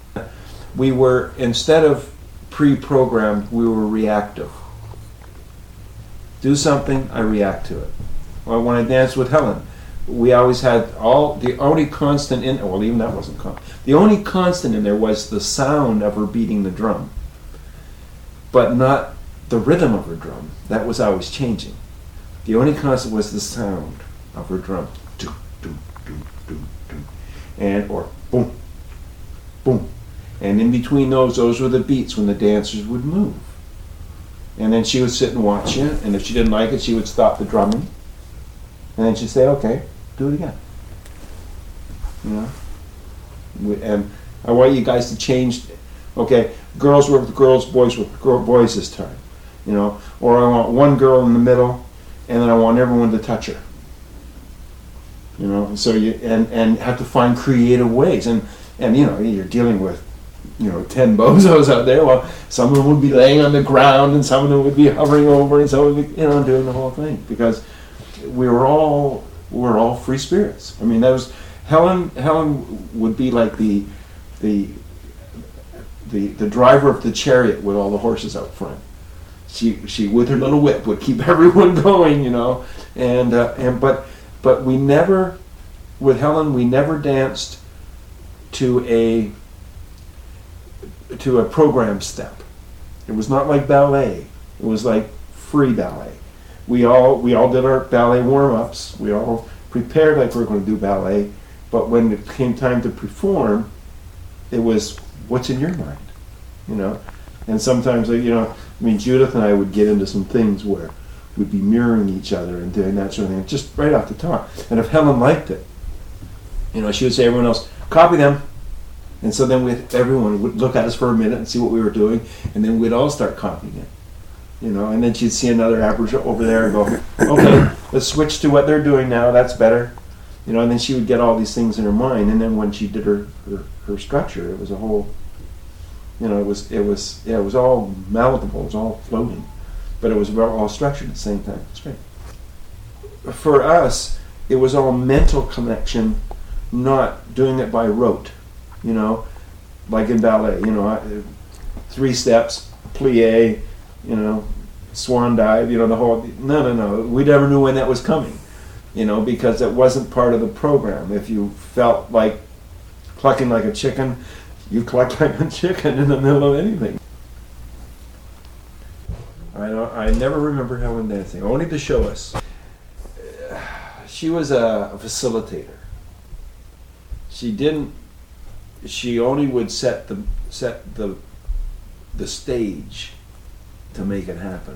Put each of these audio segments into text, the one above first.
We were, instead of pre-programmed, we were reactive. Do something, I react to it. Well, when I danced with Helen, we always had the only constant in, well, even that wasn't the only constant in there was the sound of her beating the drum, but not the rhythm of her drum. That was always changing. The only constant was the sound of her drum. Doom, doom, doom, doom, doom. And, or boom, boom. And in between those were the beats when the dancers would move. And then she would sit and watch you, and if she didn't like it, she would stop the drumming. And then she'd say, okay, do it again. You know? And I want you guys to change, okay, girls work with girls, boys work with boys this time. You know? Or I want one girl in the middle, and then I want everyone to touch her. You know? And so you and have to find creative ways. And you know, you're dealing with 10 bozos out there. Well, some of them would be laying on the ground, and some of them would be hovering over, and some would be, doing the whole thing, because we're all free spirits. I mean, that was Helen would be like the driver of the chariot with all the horses out front. She with her little whip would keep everyone going, but we never, with Helen, we never danced to a program step. It was not like ballet. It was like free ballet. We all did our ballet warm-ups. We all prepared like we were going to do ballet, but when it came time to perform, it was what's in your mind, And sometimes, Judith and I would get into some things where we'd be mirroring each other and doing that sort of thing, just right off the top. And if Helen liked it, she would say to everyone else, copy them. And so then everyone would look at us for a minute and see what we were doing, and then we'd all start copying it. And then she'd see another average over there and go, okay, let's switch to what they're doing now, that's better. And then she would get all these things in her mind, and then when she did her structure, it was a whole, it was all malleable, it was all floating, but it was all structured at the same time. It's great. For us, it was all mental connection, not doing it by rote. Like in ballet, 3 steps, plie, swan dive, the whole, no. We never knew when that was coming, because it wasn't part of the program. If you felt like clucking like a chicken, you clucked like a chicken in the middle of anything. I never remember Helen dancing, only to show us. She was a facilitator. She only would set the stage to make it happen,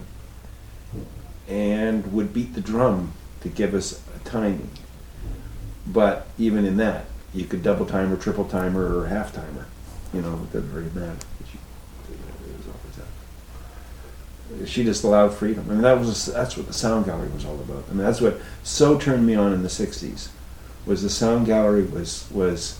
and would beat the drum to give us a timing. But even in that, you could double timer, triple timer, or half timer. It doesn't really matter. It was always that. She just allowed freedom. That's what the sound gallery was all about. That's what so turned me on in the '60s. Was the sound gallery was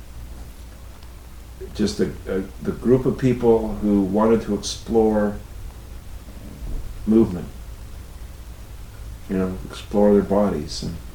just the group of people who wanted to explore movement, explore their bodies, and